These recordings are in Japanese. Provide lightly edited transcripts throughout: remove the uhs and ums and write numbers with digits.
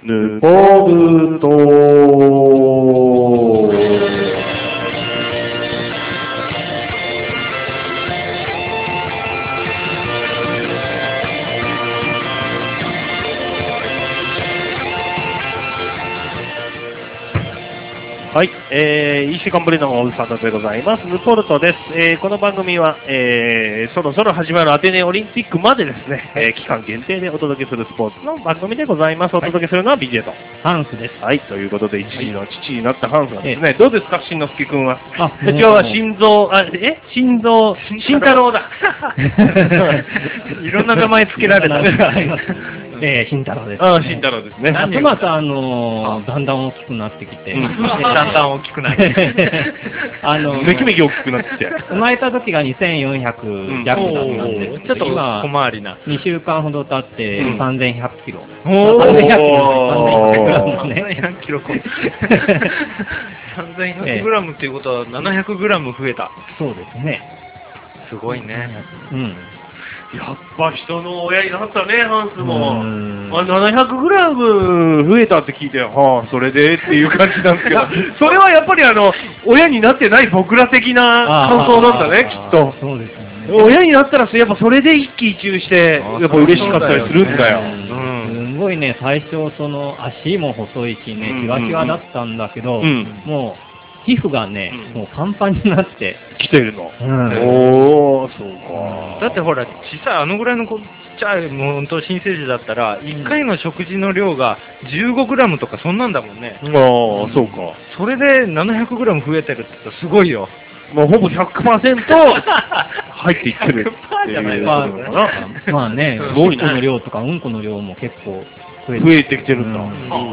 ヌポルトはい、1週間ぶりのオールスタートでございます。ヌポルトです。この番組は、そろそろ始まるアテネオリンピックまでですね、期間限定でお届けするスポーツの番組でございます。お届けするのは BJ と。 ハンスです。 はい、ということで、一時の父になったハンスがですね、どうですか、しんのすけくんは。 あ、 今日は心臓、心太郎だ。いろんな名前つけられた。 慎太郎です、 ああ、慎太郎ですね。 ますますだんだん大きくなってきて。 だんだん大きくなって。 めきめき大きくなってきて。 生まれた時が2400弱だったんですけど、 ちょっと小回りな。 2週間ほど経って3100キロ。 3100キロ。3100グラムっていうことは700グラム増えた。 そうですね。 すごいね。 うん。 やっぱ人の親になったね、ハンスも。700グラム増えたって聞いて、はあ、それでっていう感じなんですけど、それはやっぱり親になってない僕ら的な感想なんだね、きっと。 そうですね。 親になったら、やっぱそれで一喜一憂して、やっぱ嬉しかったりするんだよ。 すごいね、最初、足も細いしね、キワキワだったんだけど、もう、皮膚がね、もうパンパンになってきてるの。おー、そうか。 だってほら、小さいぐらいのちっちゃい、もう本当新生児だったら、1回の食事の量が15グラムとかそんなんだもんね。 ああ、そうか。 それで700グラム増えてるって言ったらすごいよ。 もうほぼ 100% 入っていってるっていうことなのかな。 まあね、うんこの量とかうんこの量も結構増えてきてるんだ。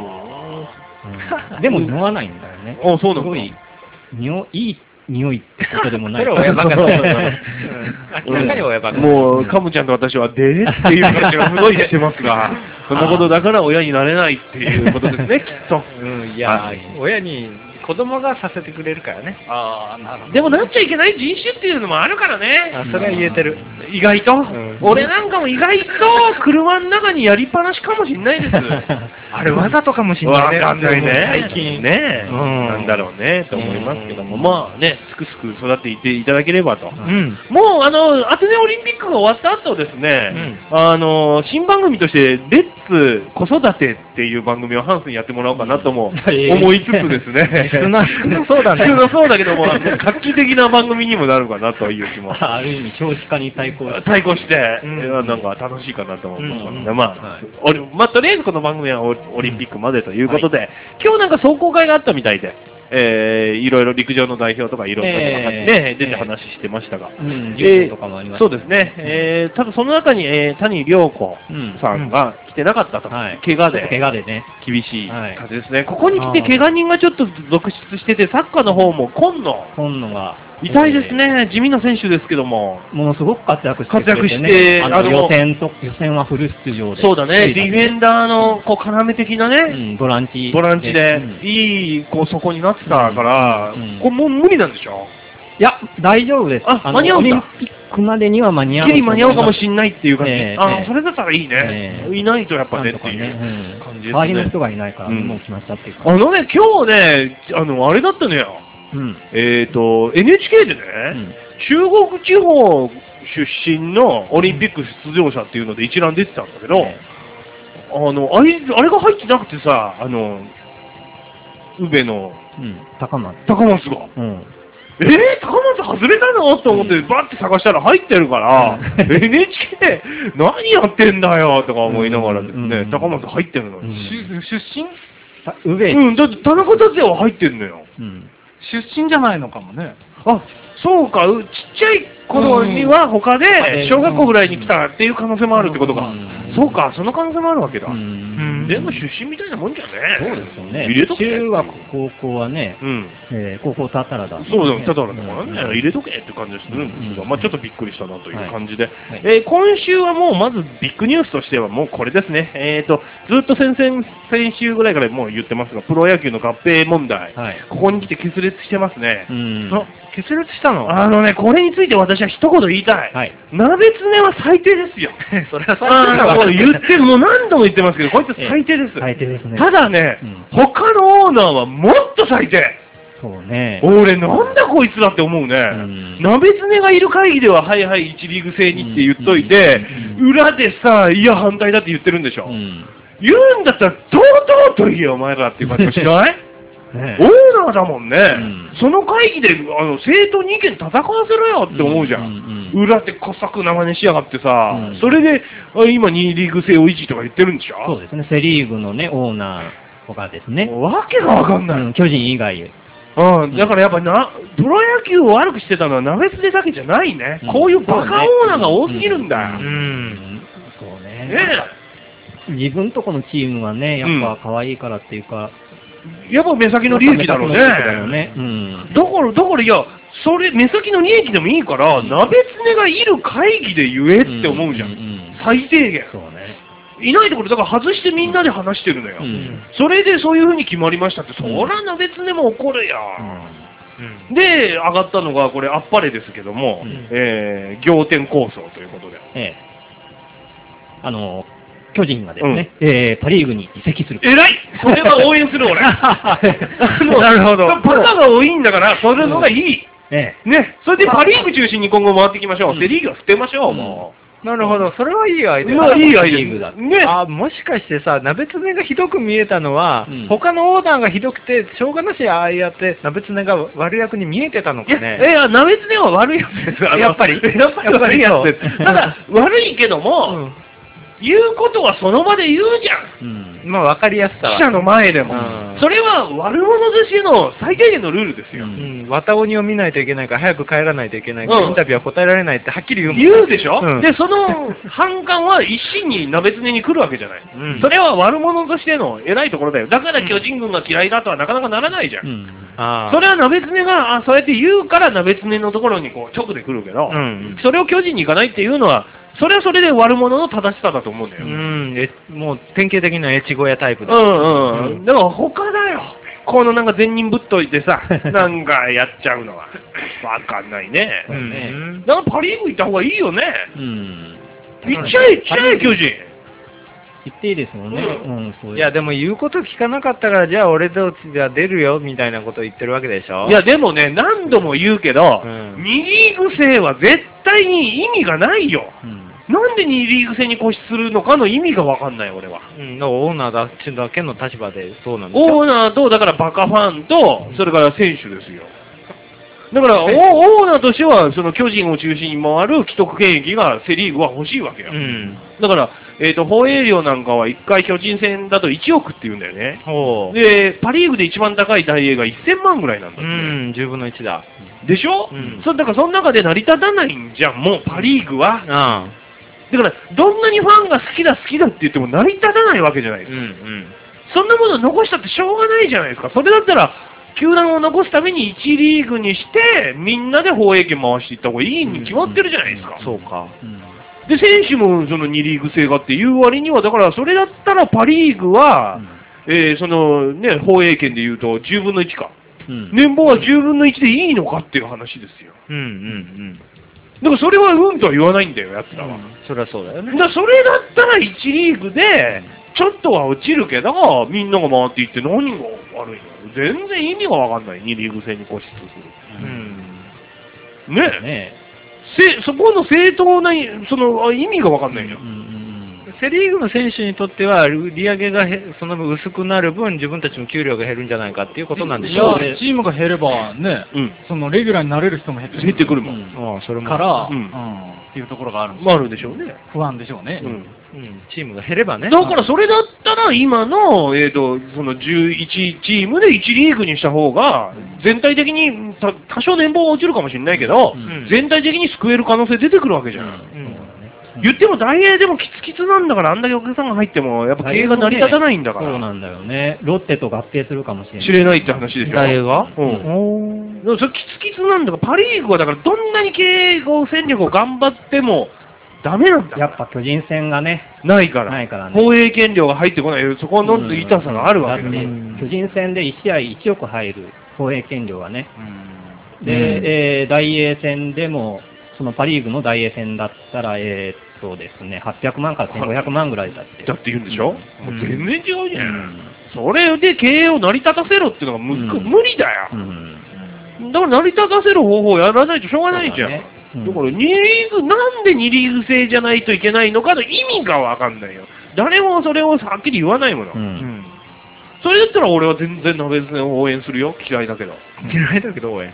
でも飲まないんだよね。 あ、そうなの。 すごいいい匂いってことでもない。 それ親バカだね。明らかに親バカ。 もう、カムちゃんと私はでーっていう感じがすごいしてますが、そんなことだから親になれないっていうことですね、きっと。 いや、親に子供がさせてくれるからね。 ああ、なるほど。でもなっちゃいけない人種っていうのもあるからね。 それは言えてる。 意外と。俺なんかも意外と車の中にやりっぱなしかもしんないです。 あれわざとかもしんないね。 わかんないね。 最近。 ねなんだろうね、と思いますけども。まあね、すくすく育っていっていただければと。もうアテネオリンピックが終わった後ですね、新番組として、レッツ子育てっていう番組をハンスにやってもらおうかなとも思いつつですね。 少なそうだね。 少なそうだけども、画期的な番組にもなるかなという気も。 ある意味、少子化に対抗して、なんか楽しいかなと思いますので、まあ、とりあえずこの番組はオリンピックまでということで、今日なんか壮行会があったみたいで、いろいろ陸上の代表とかいろんな人がね、出て話してましたが、そうですね、ただその中に、谷亮子さんが来てなかったと、怪我でね、厳しい感じですね。ここに来て怪我人がちょっと続出してて、サッカーの方も今野が痛いですね、地味な選手ですけども。 ものすごく活躍して 、 予選はフル出場で。 そうだね、ディフェンダーの要的なね、 ボランチで、いい底になってたから、これもう無理なんでしょ？ いや、大丈夫です。 間に合うんだ。 オリンピックまでには間に合う。 ギリ間に合うかもしれないっていう感じ。それだったらいいね。いないとやっぱねっていう感じですね。 周りの人がいないから、もう来ましたっていうか。 今日ね、あれだったのよ。NHK でね、中国地方出身のオリンピック出場者っていうので一覧出てたんだけど、あれが入ってなくてさ、宇部の、 高松が。高松外れたのと思ってバッて探したら入ってるから、NHK 何やってんだよとか思いながらですね、高松入ってるの。出身？ 宇部。 だって田中達也は入ってんのよ。 出身じゃないのかもね。 あ、そうか、ちっちゃい頃には他で小学校ぐらいに来たっていう可能性もあるってことか。そうか、その可能性もあるわけだ。でも出身みたいなもんじゃね。 そうですよね。中学、高校はね、高校タタラだ。 そうだ、タタラだからね、入れとけって感じがするんですけど、まあちょっとびっくりしたなという感じで。今週はもうまずビッグニュースとしてはもうこれですね。ずっと先週ぐらいからもう言ってますが、プロ野球の合併問題。ここに来て決裂してますね。 決裂したの？ これについて私は一言言いたい。鍋つねは最低ですよ。 それは最低だわ。 言って、もう何度も言ってますけど、こいつ最低です。 最低ですね。 ただね、他のオーナーはもっと最低。 そうね。 俺、なんだこいつだって思うね。鍋つねがいる会議では、はいはい、1リーグ制にって言っといて、裏でさ、いや、反対だって言ってるんでしょ。言うんだったら、堂々と言えよ、お前らっていう感じがしないオーナーだもんね。その会議で、正当に意見戦わせろよって思うじゃん。裏でこさくな真似しやがってさ、それで、今2リーグ制を維持とか言ってるんでしょ。 そうですね、セリーグのね、オーナーとかですね。 わけがわかんない。 巨人以外。 だからやっぱプロ野球を悪くしてたのは鍋つねだけじゃないね。こういうバカオーナーが多すぎるんだよ。 そうね。自分とこのチームはね、やっぱ可愛いからっていうか、 やっぱ目先の利益だろうね。だから、いや、それ、目先の利益でもいいから、鍋つねがいる会議で言えって思うじゃん。最低限。そうね。いないところ、だから外してみんなで話してるのよ。それでそういう風に決まりましたって、そら鍋つねも怒るや。で、上がったのが、これ、あっぱれですけども、仰天構想ということで。 巨人がですね、パリーグに移籍する。 偉いそれは応援する、俺。なるほど。パタが多いんだから、それのがいい。ね。それでパリーグ中心に今後回っていきましょう。セリーグは捨てましょう、もう。 なるほど、それはいいアイデア。 まあ、いいアイデア。 ね。もしかしてさ、鍋つねがひどく見えたのは、他のオーナーがひどくて、しょうがなしああやって鍋つねが悪役に見えてたのかね。 いや、鍋つねは悪いやつです。 やっぱり悪いやつです。ただ、悪いけども、言うことはその場で言うじゃん。 まあ、わかりやすさは。 記者の前でも。それは悪者としての最低限のルールですよ。 綿鬼を見ないといけないから、早く帰らないといけないから、インタビューは答えられないってはっきり言うもん。 言うでしょで、その反感は一心に鍋つねに来るわけじゃない。それは悪者としての偉いところだよ。だから巨人軍が嫌いだとはなかなかならないじゃん。それは鍋つねが、そうやって言うから鍋つねのところにこう直で来るけど、それを巨人に行かないっていうのは、それはそれで悪者の正しさだと思うんだよ。 もう典型的な越後屋タイプだ。 だから他だよ。このなんか善人ぶっといてさ、なんかやっちゃうのは。わかんないね。だからパリーグ行った方がいいよね。行っちゃえ、巨人。 言っていいですもんね。 いや、でも言うこと聞かなかったから、じゃあ俺たちが出るよ、みたいなこと言ってるわけでしょ。 いや、でもね、何度も言うけど、2リーグ制は絶対に意味がないよ。なんで2リーグ制に固執するのかの意味がわかんない、俺は。 オーナーだけの立場でそうなんですよ。 オーナーと、だからバカファンと、それから選手ですよ。だから、オーナーとしては、その巨人を中心に回る既得権益がセ・リーグは欲しいわけよ。だから、放映料なんかは1回巨人戦だと1億って言うんだよね。で、パ・リーグで一番高い大英が1000万ぐらいなんだって。 10分の1だ。 でしょだからその中で成り立たないんじゃん、もうパ・リーグは。だから、どんなにファンが好きだって言っても成り立たないわけじゃないですか。そんなもの残したってしょうがないじゃないですか。それだったら、球団を残すために1リーグにして、みんなで放映権回していった方がいいに決まってるじゃないですか。 そうか。 で、選手もその2リーグ制がっていう割には、だからそれだったらパ・リーグは、そのね、放映権で言うと10分の1か。年俸は10分の1でいいのかっていう話ですよ。だからそれはとは言わないんだよ、やつらは。 それはそうだよね。 だからそれだったら1リーグで、ちょっとは落ちるけど、みんなが回っていって何が悪いの？全然意味がわかんない、2リーグ制に固執する。ねえ。そこの正当な、その意味がわかんないよ。 セ・リーグの選手にとっては、売り上げがその分薄くなる分、自分たちの給料が減るんじゃないかっていうことなんでしょうね。 チームが減ればね、そのレギュラーになれる人も減ってくるもん。 それもから、っていうところがあるんですよ。あるでしょうね。 不安でしょうね。 チームが減ればね。 だからそれだったら今の、その11チームで1リーグにした方が、全体的に多少年俸は落ちるかもしれないけど、全体的に救える可能性出てくるわけじゃん。言っても大英でもキツキツなんだから、あんだけお客さんが入っても、やっぱ経営が成り立たないんだから。 そうなんだよね。ロッテと合併するかもしれない。 知れないって話でしょ。 大英がそれキツキツなんだから、パ・リーグはだからどんなに経営戦略を頑張ってもダメなんだ。 やっぱ巨人戦がね。 ないから。放映権料が入ってこない。そこの痛さがあるわけだから。 巨人戦で1試合1億入る放映権料がね。で、大英戦でも、そのパ・リーグの大英戦だったら、 そうですね、800万から1500万ぐらいだって。 だって言うんでしょ、もう全然違うじゃん。それで経営を成り立たせろっていうのが無理だよ。だから成り立たせる方法をやらないとしょうがないじゃん。だから2リーグ、なんで2リーグ制じゃないといけないのかの意味がわかんないよ。誰もそれをはっきり言わないもの。それだったら俺は全然鍋津を応援するよ。嫌いだけど。 嫌いだけど応援。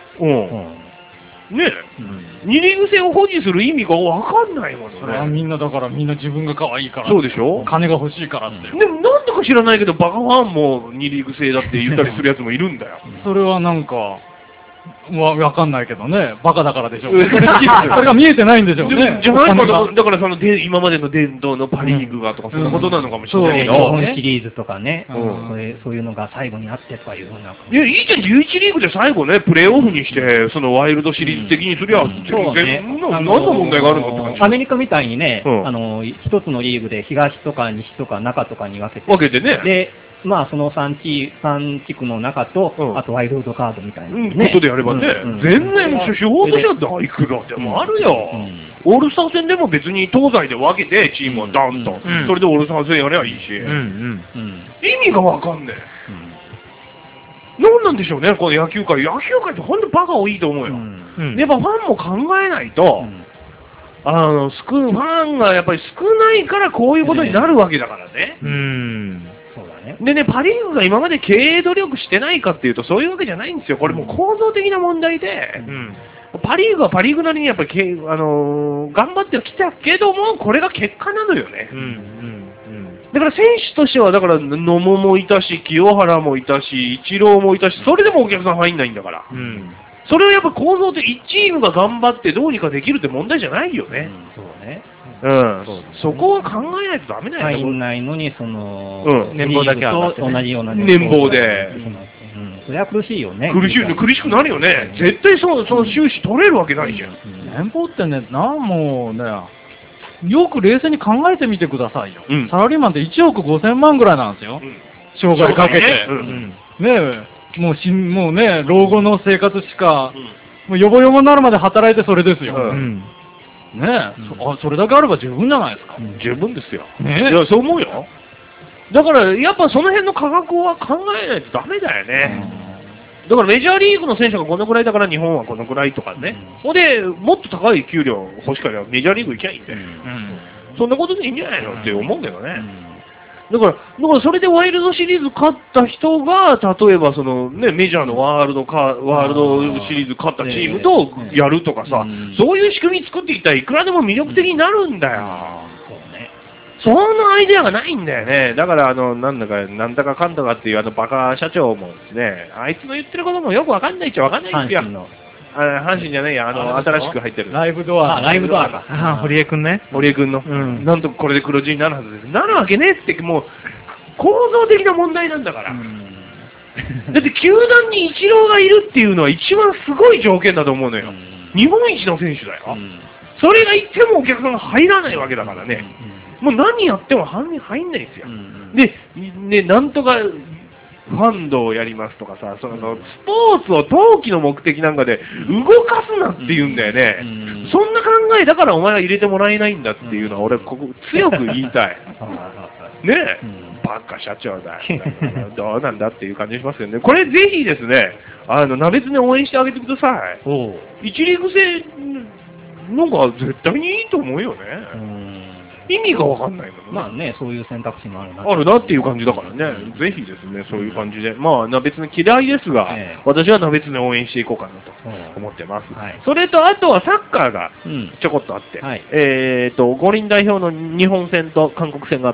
ねえ、2リーグ制を保持する意味がわかんないもんね。 それはみんなだからみんな自分が可愛いから。 そうでしょ、 金が欲しいからって。 でもなんだか知らないけど、バカファンも2リーグ制だって言ったりするやつもいるんだよ。 それはなんか、わかんないけどね、バカだからでしょう。それが見えてないんでしょうね。 じゃないかな、だからその今までの伝統のパ・リーグがとか、そんなことなのかもしれないけど、 日本シリーズとかね、そういうのが最後にあってとかいうふうな。 いや、いいじゃん、11リーグで最後ね、プレーオフにして、そのワイルドシリーズ的にすりゃ、全然、何の問題があるのって感じ。 アメリカみたいにね、一つのリーグで東とか西とか中とかに分けてね。 でまあその3地区の中と、あとワイルドカードみたいな、 ことでやればね、全然手法としては大いくらでもあるよ。オールスター戦でも別に東西で分けてチームはダンと、それでオールスター戦やればいいし、意味がわかんねえ。何なんでしょうね、この野球界ってほんとバカ多いと思うよ。やっぱファンも考えないと、ファンがやっぱり少ないからこういうことになるわけだからね。でね、パ・リーグが今まで経営努力してないかっていうと、そういうわけじゃないんですよ。これもう構造的な問題で、パ・リーグはパ・リーグなりにやっぱり、頑張ってきたけども、これが結果なのよね。だから選手としては、だから野茂もいたし、清原もいたし、イチローもいたし、それでもお客さん入んないんだから。それをやっぱ構造的、1チームが頑張ってどうにかできるって問題じゃないよね。そこは考えないとダメだよね。 入んないのに、その、 年俸だけと同じような年俸で。 それは苦しいよね。 苦しくなるよね。絶対その収支取れるわけないじゃん。 年俸ってね、もうね、よく冷静に考えてみてくださいよ。サラリーマンって1億5000万ぐらいなんですよ。生涯かけて。ねえ、もうね、老後の生活しか、もうヨボヨボになるまで働いてそれですよ。ねえ、それだけあれば十分じゃないですか。 十分ですよ。いや、そう思うよ。だから、やっぱその辺の価格は考えないとダメだよね。だからメジャーリーグの選手がこのくらいだから日本はこのくらいとかね。ほんで、もっと高い給料欲しければメジャーリーグ行きゃいいんで。そんなことでいいんじゃないのって思うけどね。だからそれでワイルドシリーズ勝った人が、例えばそのね、メジャーのワールドシリーズ勝ったチームとやるとかさ、そういう仕組み作っていったらいくらでも魅力的になるんだよ。そのアイデアがないんだよね。だからなんだかかんだかっていうバカ社長もですね、あいつの言ってることもよくわかんないっちゃわかんないんですよ。阪神じゃないや、新しく入ってる。 ライブドアか。 堀江くんね。 堀江くんの。なんとこれで黒字になるはずです。なるわけねって、もう、構造的な問題なんだから。だって球団にイチローがいるっていうのは一番すごい条件だと思うのよ。日本一の選手だよ。それがいてもお客さんが入らないわけだからね。もう何やっても入んないんですよ。で、なんとか、ファンドをやりますとかさ、スポーツを投機の目的なんかで動かすなって言うんだよね。そんな考えだからお前は入れてもらえないんだっていうのは俺ここ強く言いたい。ねえ、バカ社長だ。どうなんだっていう感じしますよね。これぜひですね、鍋つね応援してあげてください。一リーグ制のが絶対にいいと思うよね。意味がわかんないもんね。 まあね、そういう選択肢もあるなっていう感じだからね。ぜひですね、そういう感じで。まあ、別に嫌いですが、私は別に応援していこうかなと思ってます。それと、あとはサッカーがちょこっとあって、五輪代表の日本戦と韓国戦があって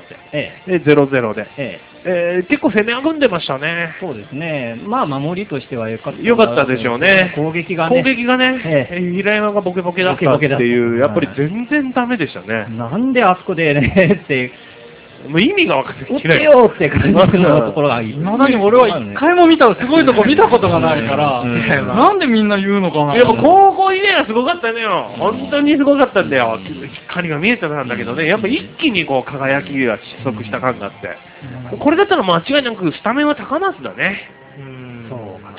、0-0で。結構攻めあぐんでましたね。 そうですね。まあ、守りとしては良かったでしょうね。 攻撃がね、 平山がボケボケだったっていう、やっぱり全然ダメでしたね。 なんであそこでね、って、 もう意味が分かってない。打ってよって感じのところがいい。 まだに俺は一回もすごいとこ見たことがないから、なんでみんな言うのかな。 やっぱ高校2年はすごかったのよ。本当にすごかったんだよ。光が見えてたんだけどね、やっぱ一気にこう輝きが失速した感があって。これだったら間違いなくスタメンは高松だね。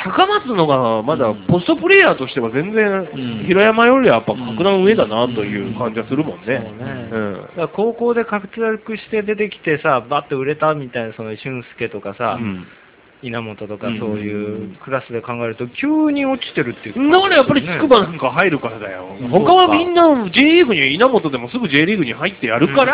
高松のがまだポストプレイヤーとしては全然、 ん平山よりはやっぱ格段上だなという感じはするもんね。 そうねだから高校で活躍して出てきてさ、バッと売れたみたいな、その俊介とかさ、稲本とかそういうクラスで考えると、急に落ちてるっていう、 だからやっぱり筑波なんか入るからだよ。他はみんな J リーグに、稲本でもすぐ J リーグに入ってやるから、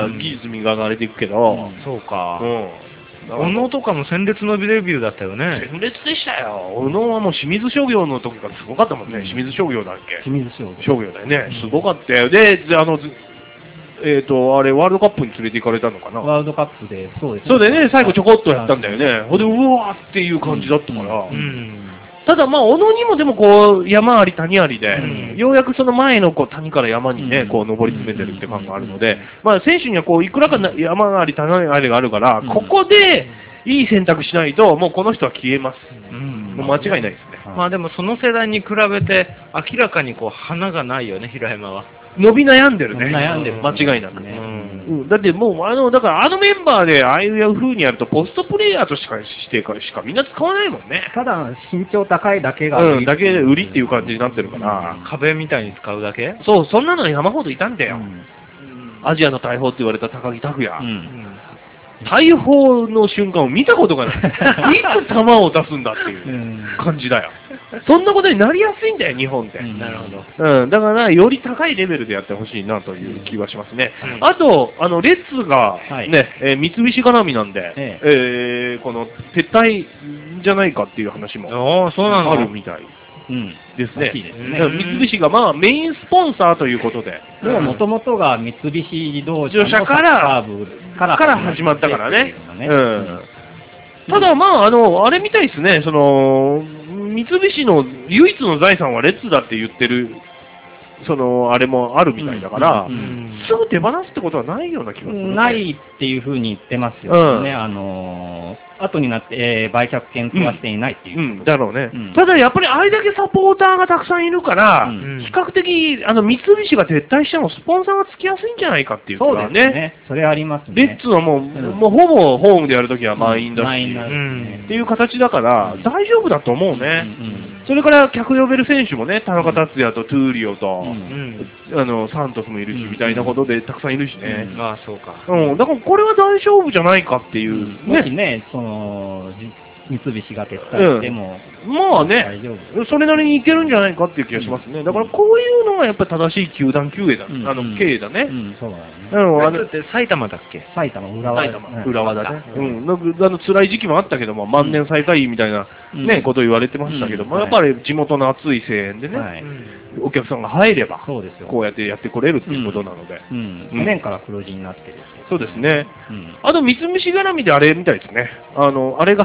技術磨かれていくけど、 そうか。 小小野とかも鮮烈のデビューだったよね。 鮮烈でしたよ。小野はもう清水商業の時からすごかったもんね。清水商業だっけ清水商業。 商業だよね。すごかったよ。で、あれ、ワールドカップに連れて行かれたのかな。 ワールドカップで、そうですね。 そうでね、最後ちょこっとやったんだよね。ほんで、うわーっていう感じだったから。ただまあ、小野にもでもこう、山あり谷ありで、ようやくその前のこう谷から山にね、こう登り詰めてるって感があるので、まあ選手にはこう、いくらか山あり谷ありがあるから、ここでいい選択しないと、もうこの人は消えます。もう間違いないですね。 まあでもその世代に比べて、明らかにこう、花がないよね、平山は。 伸び悩んでるね。 悩んでる。 間違いなく。だってもう、だからメンバーでああいう風にやると、ポストプレイヤーとしかみんな使わないもんね。 ただ、身長高いだけが、 だけで売りっていう感じになってるから。 壁みたいに使うだけそう、そんなの山ほどいたんだよ。アジアの大砲って言われた高木拓也。大砲の瞬間を見たことがない。いつ球を出すんだっていう感じだよ。そんなことになりやすいんだよ、日本って。 なるほど。 だから、より高いレベルでやってほしいなという気はしますね。あと、レッツが、ね、三菱絡みなんで、この、撤退じゃないかっていう話もあるみたいですね。三菱がまあメインスポンサーということで。 もともとが三菱自動車から始まったからね。ただまあ、あれみたいですね、三菱の唯一の財産はレッツだって言ってる、あれもあるみたいだから、すぐ手放すってことはないような気がする。 ないっていうふうに言ってますよね。後になって、売却検討はしていないっていう。 だろうね。ただやっぱりあれだけサポーターがたくさんいるから、比較的、三菱が撤退してもスポンサーがつきやすいんじゃないかっていうかね。 そうですね。それありますね。 レッツはもうほぼホームでやるときは満員だし、っていう形だから、大丈夫だと思うね。それから客呼べる選手もね、田中達也とトゥーリオと、サントスもいるし、みたいなことでたくさんいるしね。 ああ、そうか。 だからこれは大丈夫じゃないかっていう。 もしね、三菱が撤退しても、 まあね、それなりにいけるんじゃないかっていう気がしますね。だからこういうのがやっぱり正しい球団経営だ、経営だね。 そうだね。 だって埼玉だっけ？ 埼玉、浦和だね。辛い時期もあったけども、万年最下位みたいなね、こと言われてましたけども、やっぱり地元の熱い声援でね、お客さんが入れば、こうやってやってこれるっていうことなので。 去年から黒字になってる。 そうですね。あと、三菱絡みであれみたいですね。あれが、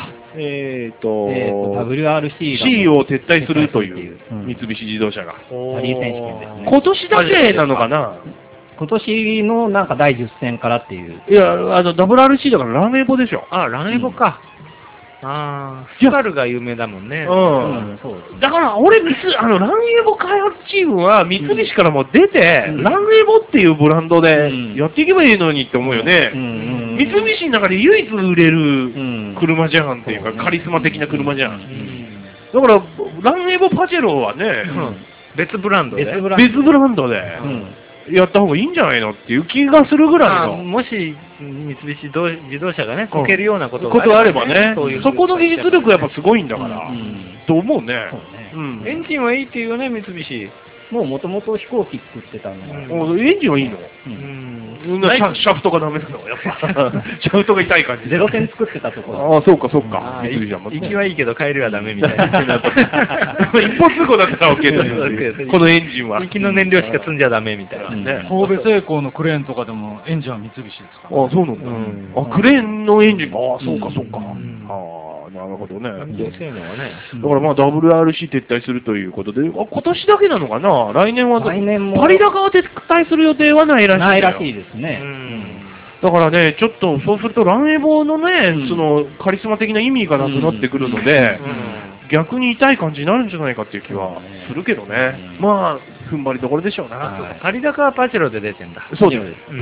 WRC を撤退するという三菱自動車が。 ラリー選手権ですね。 今年だけなのかな？ 今年のなんか第10戦からっていう。 いや、WRC だからランエボでしょ。 あ、ランエボか。スカルが有名だもんね。 だから、俺、ランエボ開発チームは三菱からも出て、ランエボっていうブランドでやっていけばいいのにって思うよね。三菱の中で唯一売れる車じゃんっていうか、カリスマ的な車じゃん。だから、ランエボパジェロはね、 別ブランドで。 別ブランドで。やった方がいいんじゃないのっていう気がするぐらいの。 もし、三菱自動車がね、こけるようなことがあればね、そこの技術力やっぱすごいんだから、と思うね。 エンジンはいいっていうよね、三菱。 もともと飛行機作ってたのが。エンジンはいいの？シャフトがダメなのやっぱ。シャフトが痛い感じ。 ゼロ戦作ってたところ。 ああ、そうか、そうか。 行きはいいけど帰りはダメみたいな。 一方通行だったら OK です。このエンジンは。 行きの燃料しか積んじゃダメみたいな。 神戸製鋼のクレーンとかでもエンジンは三菱ですから。 ああ、そうなんだ。クレーンのエンジンか。ああ、そうか、そうか。なるほどね。だからまあ WRC 撤退するということで、今年だけなのかな？来年はパリ高は撤退する予定はないらしい。 ないらしいですね。 だからね、ちょっとそうするとランエボのね、カリスマ的な意味がなくなってくるので、逆に痛い感じになるんじゃないかっていう気はするけどね。まあ、踏ん張りどころでしょうな。 パリ高はパジェロで出てんだ。 そうです。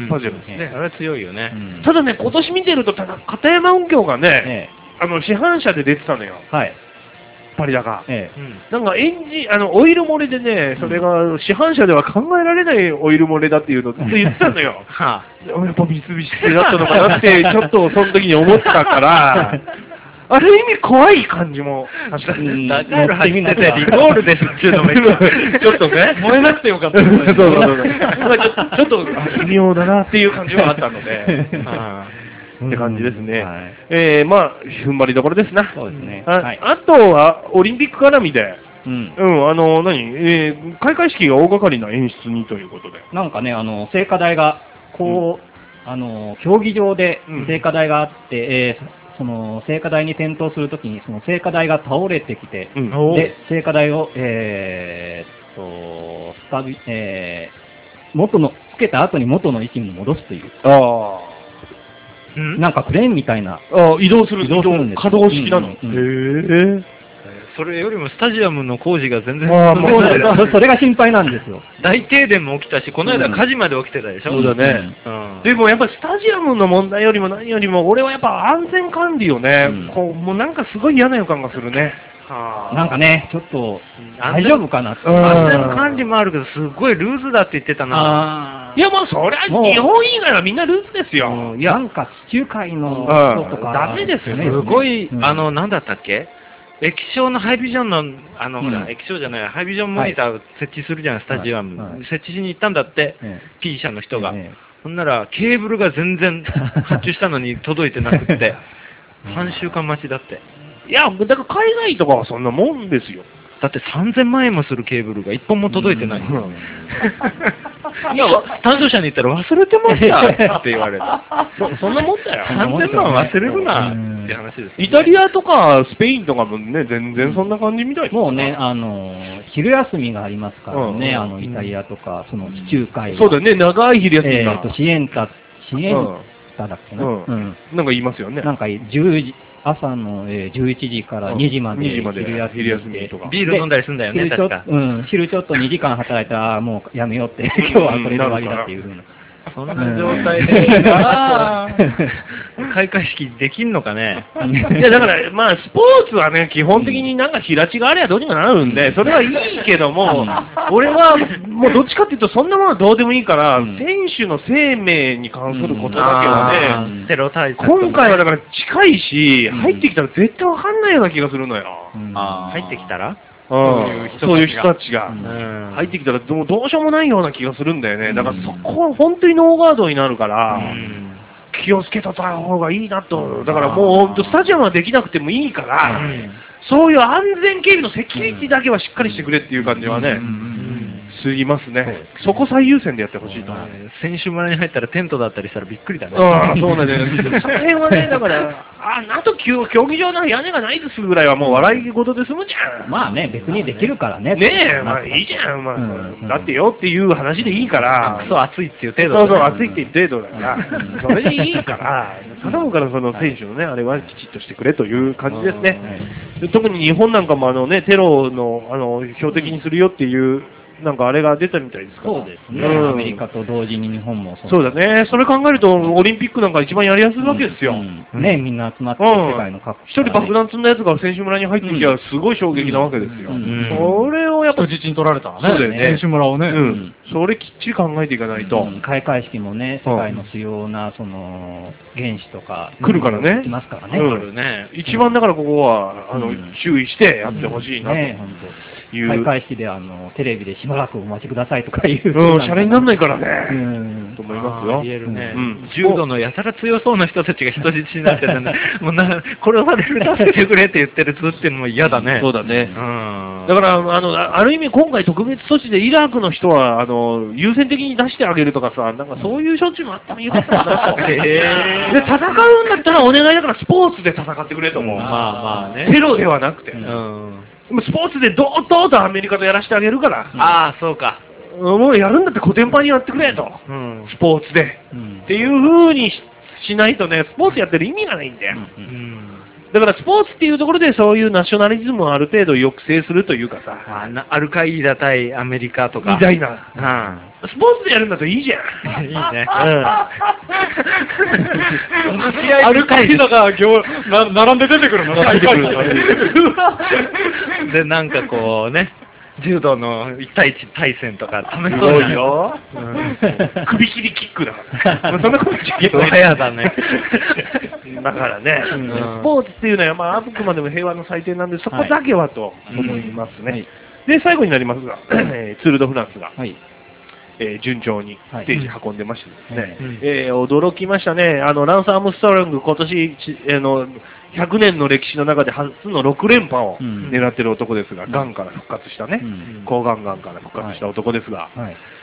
パジェロですね。 あれは強いよね。 ただね、今年見てると、片山運協がね、市販車で出てたのよ。 はい。 ぱりだか。 えなんかオイル漏れでね、それが市販車では考えられないオイル漏れだっていうのをずっと言ってたのよ。 はやっぱ三菱製だったのかなって、ちょっとその時に思ったから、ある意味怖い感じもさせた。 ダジャレ走っててリコールですっていうのめっちゃちょっとね、 燃えなくてよかった。 そうそうそう。ちょっと微妙だなっていう感じはあったので、って感じですね。 はいまあ、踏ん張りどころですな。 そうですね。はい。 あとは、オリンピック絡みで、 うん。 開会式が大掛かりな演出にということで。 なんかね、聖火台が、こう、競技場で聖火台があって、その聖火台に点灯するときに、その聖火台が倒れてきて、で、聖火台を、つけた後に元の位置に戻すという、なんかクレーンみたいな。 移動するんです。可動式なの。へぇそれよりもスタジアムの工事が全然それが心配なんですよ。 大停電も起きたし、この間火事まで起きてたでしょ。 そうだね。でもやっぱりスタジアムの問題よりも何よりも、俺はやっぱ安全管理をね、もうなんかすごい嫌な予感がするね。 なんかね、ちょっと、大丈夫かなって。 安全管理もあるけど、すごいルーズだって言ってたな。 いや、もうそりゃ、日本以外はみんなルーズですよ。 いや、なんか地中海の人とか。 ダメですよね。 すごい、なんだったっけ液晶のハイビジョンの、液晶じゃない、ハイビジョンモニターを設置するじゃん、スタジアム。設置しに行ったんだって、P 社の人が。ほんなら、ケーブルが全然発注したのに届いてなくって、3週間待ちだって。 いや、だから海外とかはそんなもんですよ。 だって3000万円もするケーブルが1本も届いてない。いや、担当者に言ったら忘れてましたって言われた。 そんなもんだよ。 3000万忘れるなって話です。 イタリアとかスペインとかもね、全然そんな感じみたいです。 もうね、昼休みがありますからね、イタリアとか、その地中海。 そうだね、長い昼休みが。 シエンタだっけな。 なんか言いますよね。 なんか朝の11時から2時まで昼休みとか。 ビール飲んだりするんだよね、確か。 昼ちょっと2時間働いたらもうやめようって、今日はこれで終わりだっていうふうな。 そんな状態で、開会式できんのかね。 いや、だから、まあ、スポーツはね、基本的になんか平地があればどうにかなるんで、それはいいけども、俺はもうどっちかっていうと、そんなものはどうでもいいから、選手の生命に関することだけはね、 テロ対策。 今回はだから近いし、入ってきたら絶対わかんないような気がするのよ。 入ってきたらそういう人たちが入ってきたらどうしようもないような気がするんだよね。だからそこは本当にノーガードになるから、気をつけとった方がいいなと。だからもうスタジアムはできなくてもいいから、そういう安全警備のセキュリティだけはしっかりしてくれっていう感じはね、すぎますね。そこ最優先でやってほしいと。 選手村に入ったらテントだったりしたらびっくりだね。 そうなんだよね。その辺はね、だから、あと競技場の屋根がないですぐらいはもう笑い事で済むじゃん。 まあね、別にできるからね。 ねえ、まあいいじゃん。まあ、だってよっていう話でいいから。 そう、暑いっていう程度。 そう、暑いっていう程度だから。それでいいから、頼むからその選手のね、あれはきちっとしてくれという感じですね。特に日本なんかもテロの、標的にするよっていう、なんかあれが出たみたいですから。 そうですね。アメリカと同時に日本もそうだね。それ考えると、オリンピックなんか一番やりやすいわけですよ。 ね、みんな集まって世界の各一人爆弾積んだやつが選手村に入ってきゃすごい衝撃なわけですよ。それをやっぱ人質に取られたらね。 そうだよね。 選手村をね。 それきっちり考えていかないと。 開会式もね、世界の主要な、その、原子とか。 来るからね。 来ますからね。 一番だからここは、注意してやってほしいなと。 開会式でテレビでしばらくお待ちくださいとかいう。 シャレにならないからね。と思いますよ。 言えるね。柔道のやたら強そうな人たちが人質になっててね、もう殺される、助けてくれって言ってる図っていうのも嫌だね。 そうだね。だから、ある意味今回特別措置でイラクの人は、優先的に出してあげるとかさ、なんかそういう処置もあったらよかったなと。で、戦うんだったらお願いだからスポーツで戦ってくれと思う。 まあね。 テロではなくて。スポーツでどーっとアメリカとやらせてあげるから。 ああ、そうか。 もうやるんだってコテンパンにやってくれと。スポーツで。っていう風にしないとね、スポーツやってる意味がないんだよ。 だからスポーツっていうところでそういうナショナリズムをある程度抑制するというかさ、 アルカイダ対アメリカとか。 みたいな。スポーツでやるんだといいじゃん。 いいね。 アルカイダが並んで出てくるの。 で、なんかこうね、柔道の1対1対戦とか楽しそうよ。首切りキックだから。そんなことじゃ嫌だね。 だからね、スポーツっていうのは、まあ、あくまでも平和の祭典なんで、そこだけはと思いますね。で、最後になりますが、ツール・ド・フランスが、順調にステージ運んでましてですね、驚きましたね。ランス・アームストロング、今年、100年の歴史の中で初の6連覇を狙ってる男ですが、癌から復活したね、抗がん癌から復活した男ですが、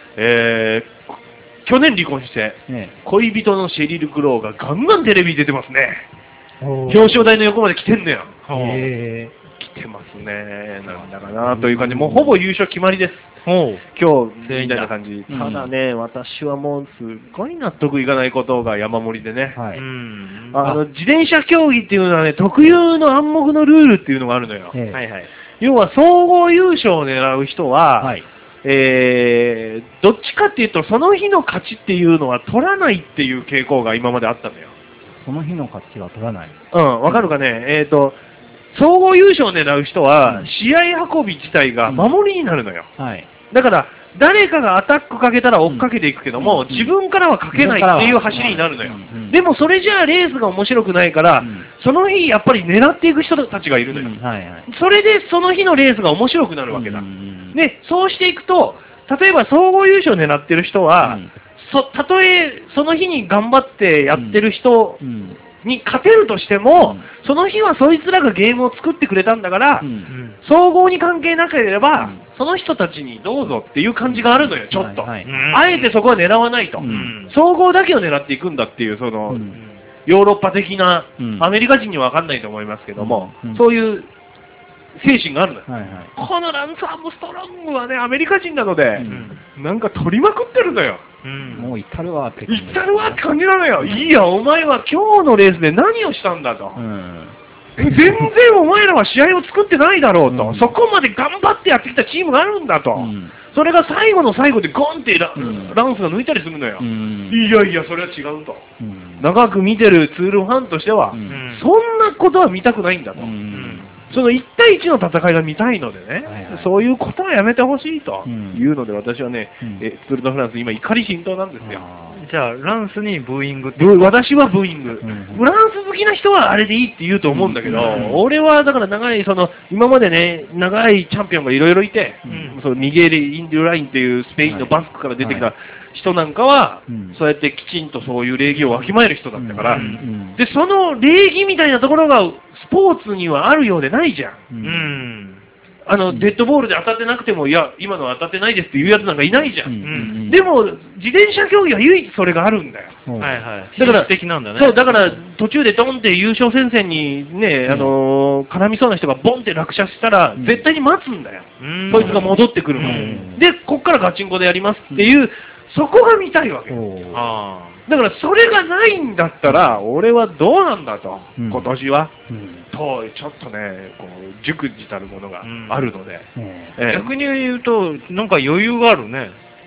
去年離婚して、恋人のシェリル・グローがガンガンテレビに出てますね。表彰台の横まで来てんのよ。来てますね。なんだかなという感じ、もうほぼ優勝決まりです。今日、みたいな感じ。ただね、私はもうすっごい納得いかないことが山盛りでね。自転車競技っていうのはね、特有の暗黙のルールっていうのがあるのよ。要は、総合優勝を狙う人は、どっちかっていうと、その日の勝ちっていうのは取らないっていう傾向が今まであったのよ。 その日の勝ちは取らない。 わかるかね。総合優勝を狙う人は、試合運び自体が守りになるのよ。だから、誰かがアタックかけたら追っかけていくけども、自分からはかけないっていう走りになるのよ。でもそれじゃあレースが面白くないから、その日やっぱり狙っていく人たちがいるのよ。それでその日のレースが面白くなるわけだ。で、そうしていくと、例えば総合優勝を狙ってる人は、たとえその日に頑張ってやってる人に勝てるとしても、その日はそいつらがゲームを作ってくれたんだから、総合に関係なければ、その人たちにどうぞっていう感じがあるのよ、ちょっと。あえてそこは狙わないと。総合だけを狙っていくんだっていう、その、ヨーロッパ的な、アメリカ人には分かんないと思いますけども、そういう精神があるのよ。このランス・アームストロングはね、アメリカ人なので、なんか取りまくってるのよ。 もう至るわって感じ。至るわって感じなのよ。いや、お前は今日のレースで何をしたんだと。全然お前らは試合を作ってないだろうと。そこまで頑張ってやってきたチームがあるんだと。それが最後の最後でゴンってランスが抜いたりするのよ。いやいや、それは違うと。長く見てるツールファンとしては、そんなことは見たくないんだと。その1対1の戦いが見たいのでね、そういうことはやめてほしいというので、私はね、ツール・ド・フランス、今、怒り心頭なんですよ。 じゃあ、ランスにブーイングって私はブーイング。フランス好きな人はあれでいいって言うと思うんだけど、俺はだから長い、今までね、長いチャンピオンがいろいろいて、ミゲール・インデュラインっていうスペインのバスクから出てきた人なんかは、そうやってきちんとそういう礼儀をわきまえる人だったから、で、その礼儀みたいなところがスポーツにはあるようでないじゃん。デッドボールで当たってなくても、いや、今のは当たってないですっていうやつなんかいないじゃん。でも、自転車競技は唯一それがあるんだよ。 だから、的なんだね。 そう、だから途中でドンって優勝戦線にね、絡みそうな人がボンって落車したら、絶対に待つんだよ。そいつが戻ってくるの。で、こっからガチンコでやりますっていう、そこが見たいわけ。だからそれがないんだったら、俺はどうなんだと、今年は。と、ちょっとね、こう、熟知たるものがあるので。 逆に言うと、なんか余裕があるね。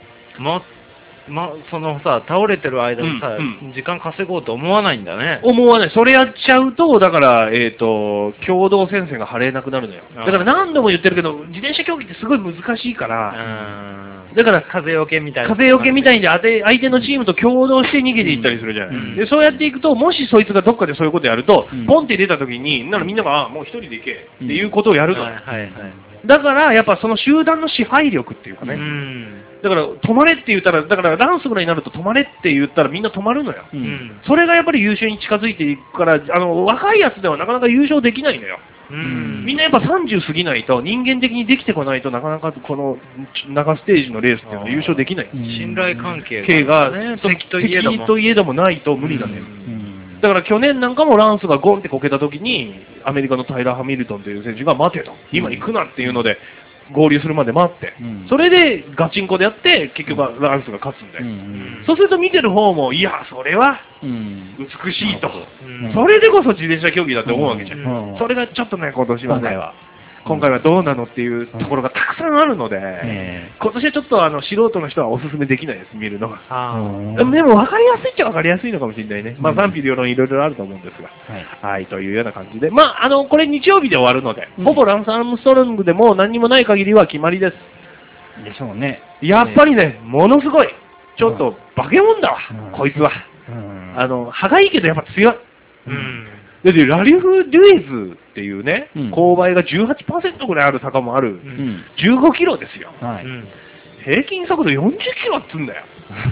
そのさ、倒れてる間にさ、時間稼ごうと思わないんだね。 思わない。それやっちゃうと、だから、共同戦線が張れなくなるのよ。だから何度も言ってるけど、自転車競技ってすごい難しいから、だから、 風よけみたいな。 風よけみたいに相手のチームと共同して逃げていったりするじゃない。で、そうやっていくと、もしそいつがどっかでそういうことやると、ポンって出た時に、みんなが、もう一人で行けっていうことをやるの。だから、やっぱその集団の支配力っていうかね。だから、止まれって言ったら、だからランスぐらいになると止まれって言ったらみんな止まるのよ。それがやっぱり優勝に近づいていくから、若いやつではなかなか優勝できないのよ。みんなやっぱ30過ぎないと、人間的にできてこないとなかなかこの長ステージのレースっていうのは優勝できない。 信頼関係が、敵といえどもないと無理だね。だから去年なんかもランスがゴンってこけた時に、アメリカのタイラー・ハミルトンという選手が待てと、今行くなっていうので、 合流するまで待って、それでガチンコでやって、結局はランスが勝つんだよ。そうすると見てる方も、いや、それは美しいと。それでこそ自転車競技だって思うわけじゃん。それがちょっとね、今年はね、今回はどうなのっていうところがたくさんあるので、今年はちょっと素人の人はおすすめできないです、見るのが。でも分かりやすいっちゃ分かりやすいのかもしれないね。まあ賛否両論いろいろあると思うんですが。はい、というような感じで。まあ、これ日曜日で終わるので、ほぼランス・アームストロングでも何にもない限りは決まりです。 でしょうね。 やっぱりね、ものすごい、ちょっと化け物だわ、こいつは。歯がいいけどやっぱ強い。で、ラリフ・デュエズっていうね、勾配が 18% ぐらいある坂もある、15キロですよ。平均速度40キロっつうんだよ。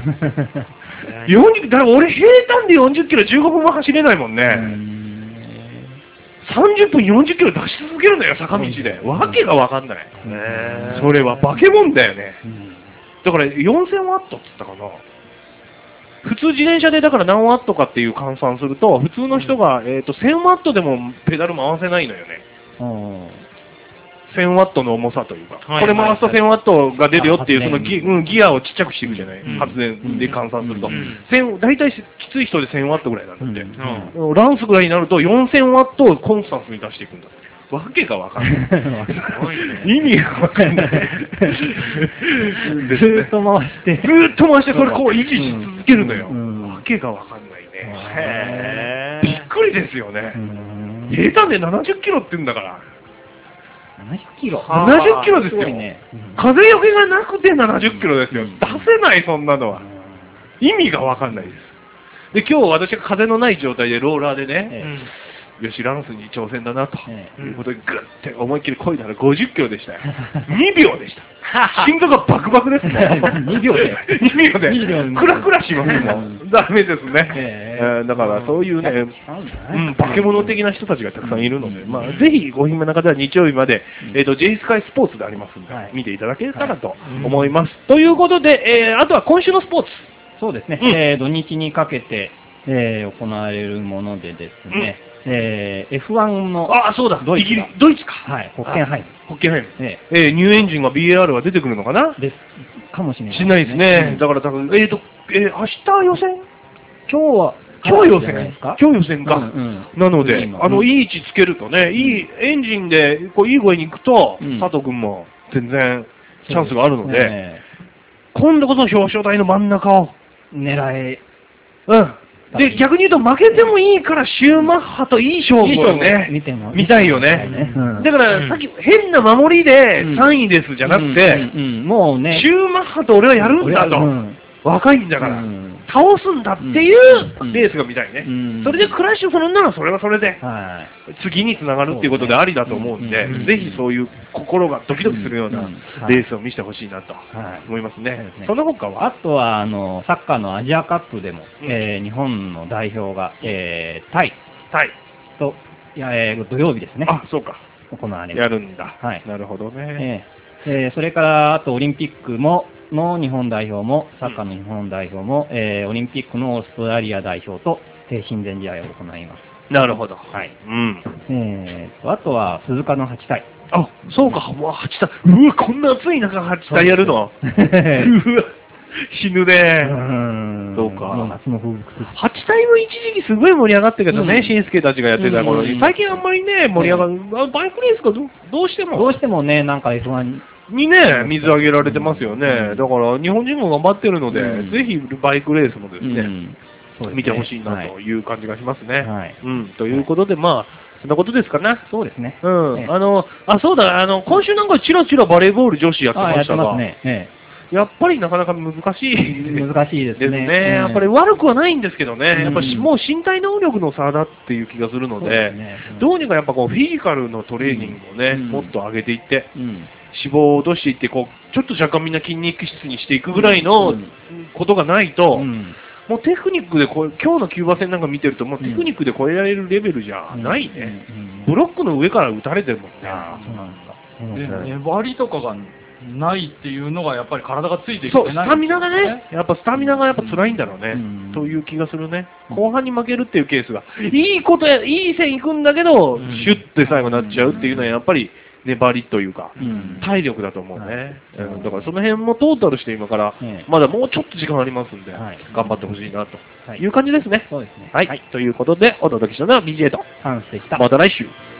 だから俺平坦で40キロ15分も走れないもんね。30分40キロ出し続けるんだよ、坂道で。わけがわかんない。それは化け物だよね。だから4000ワットっつったかな。普通自転車でだから何ワットかっていう換算すると、普通の人が、1000ワットでもペダル回せないのよね。1000ワットの重さというか。これ回すと1000ワットが出るよっていう、そのギアをちっちゃくしていくじゃない。発電で換算すると。大体きつい人で1000ワットぐらいなんだって。ランスぐらいになると4000ワットをコンスタンスに出していくんだって。わけがわかんない。意味がわかんない。 ずーっと回して。 ずーっと回して、それこう維持し続けるのよ。わけがわかんないね。びっくりですよね。平坦で70キロって言うんだから。 70キロ ?70 キロですよ。風よけがなくて70キロですよ。出せない、そんなのは。意味がわかんないです。で、今日私が風のない状態でローラーでね、よし、ランスに挑戦だなということで、ぐって思いっきり漕いだら50キロでしたよ。2秒でした。心臓がバクバクですね。 2秒で。 2秒で。クラクラしますもん。ダメですね。だからそういうね、化け物的な人たちがたくさんいるので、まあ、ぜひご暇な方は日曜日まで、J スカイスポーツでありますんで、見ていただけたらと思います。ということで、あとは今週のスポーツ。 そうですね。土日にかけて、行われるものでですね、F1 のそうだ、ドイツか。 はい、ホッケンハイム。 ホッケンハイム。ニューエンジンが BAR が出てくるのかなかもしれない。 しないですね。だから多分、明日予選今日予選か。なので、いい位置つけるとね、いいエンジンで、いい声に行くと、佐藤君も全然チャンスがあるので、今度こそ表彰台の真ん中を狙え。 で、逆に言うと負けてもいいからシューマッハといい勝負をね、見たいよね。だから、さっき変な守りで3位ですじゃなくて、 もうね、 シューマッハと俺はやるんだと。若いんだから。倒すんだっていうレースが見たいね。それでクラッシュするならそれはそれで、次につながるっていうことでありだと思うんで、ぜひそういう心がドキドキするようなレースを見せてほしいなと思いますね。その他はあとはサッカーのアジアカップでも、日本の代表が、タイと、土曜日ですね。 そうか。 行われる。 やるんだ。なるほどね。 それから、あとオリンピックの日本代表も、サッカーの日本代表も、オリンピックのオーストラリア代表と親善試合を行います。 なるほど。 あとは、鈴鹿の8体。 そうか、もう8体。うわ、こんな暑い中8体やるのうわ、死ぬね。そうか。 夏の風物詩。 8体も一時期すごい盛り上がってるけどね、しんすけたちがやってた頃に。最近あんまりね、盛り上がる。バイクレースがどうしてもね、 なんか F1 にね、水あげられてますよね。だから日本人も頑張ってるので、ぜひバイクレースもですね、見てほしいなという感じがしますね。ということで、まあ、そんなことですかね。 そうですね。 そうだ、今週なんかチラチラバレーボール女子やってましたが、やっぱりなかなか難しいですね。やっぱり悪くはないんですけどね、やっぱりもう身体能力の差だっていう気がするので、どうにかやっぱフィジカルのトレーニングをね、もっと上げていって、脂肪を落としていって、ちょっと若干みんな筋肉質にしていくぐらいのことがないと、もうテクニックで今日のキューバ戦なんか見てると、もうテクニックで超えられるレベルじゃないね。ブロックの上から打たれてるもんね。 そうなんですか。粘りとかがないっていうのがやっぱり体がついていけない。 スタミナがね、やっぱスタミナがやっぱ辛いんだろうね。という気がするね。後半に負けるっていうケースが、いい線いくんだけど、シュッて最後なっちゃうっていうのはやっぱり粘りというか、体力だと思うね。だからその辺もトータルして今から、まだもうちょっと時間ありますんで、頑張ってほしいなという感じですね。 そうですね。 はい。ということで、お届けしたのは BJ と、 ハンスでした。 また来週。